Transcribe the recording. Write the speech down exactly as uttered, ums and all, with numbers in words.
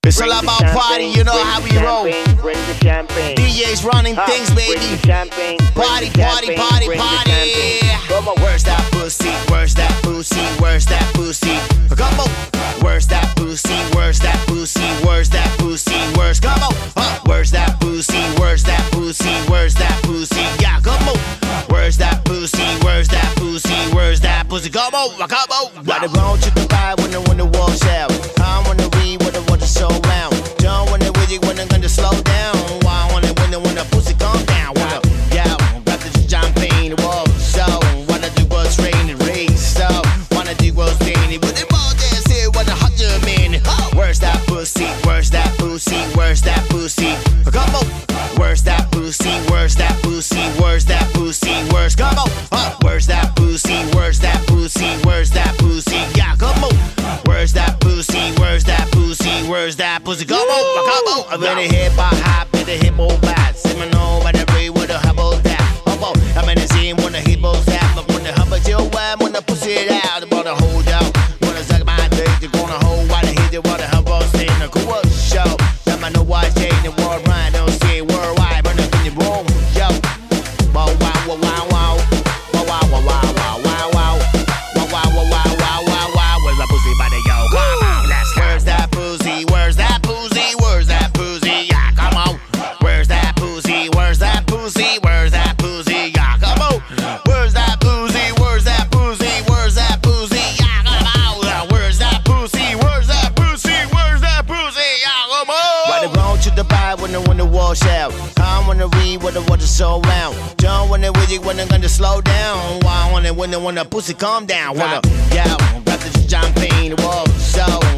It's all about party, you know how we roll. D Js running things, baby. Party, party, party, party. Where's that pussy? Where's that pussy? Where's that pussy? Come on. Where's that pussy? Where's that pussy? Where's that pussy? Where's come on? Huh? Where's that pussy? Where's that pussy? Where's that pussy? Yeah, come on. Where's that pussy? Where's that pussy? Where's that pussy? Come on, come on. Got it wrong to the vibe when the when the walls out. I wanna read what the water so round. Don't wanna with you when I'm gonna slow down. Why wanna when the when the pussy calm down? Wanna yeah, got the champagne the wall. So wanna do what's rain and rain. So wanna do what's rainy. But the ball dance here what a hundred minute. Where's that pussy? Where's that pussy? Where's that pussy? Come on. Where's that pussy? Where's that pussy? Where's that pussy? Where's come on? Uh, where's that pussy? Where's that pussy? Where's that pussy? Yeah, come on. Where's that pussy? Where's that pussy? Where's that pussy? Come on, come on. I'm in the hip hop, in the hip hop bass. See me know by the way with the hubble that. Hubble, I'm in the scene when the hip hop that. But when the hubble chill, when the pussy it out, I'm gonna hold out. Wanna suck my dick, you're gonna hold while the hit it, while the hubble stay in the cool show. Let me know why change the world right, don't say worldwide, burn up in the room, yo. Wow, wow, wow, wow, wow. Wow, wow, wow, wow, wow, wow, wow. Wow, wow, wow, wow, wow, wow, wow. Where's my pussy by the yo? Come on, let's go. Where's that pussy? Where's that pussy? Where's that pussy? Yeah, come on. Where's that pussy? Where's that pussy? Where's that pussy? Yeah, come on. Where's that pussy? Where's that pussy? Where's that pussy? Yeah, come on. Where's that pussy? Where's that pussy? Where's that pussy? Yeah, come on. Why the road to the vibe when the when the walls out? I wanna read what the water's so round. Don't wanna with you when I'm gonna slow down. Why I wanna when the when the pussy calm down? Wanna yeah, got the champagne the wall. So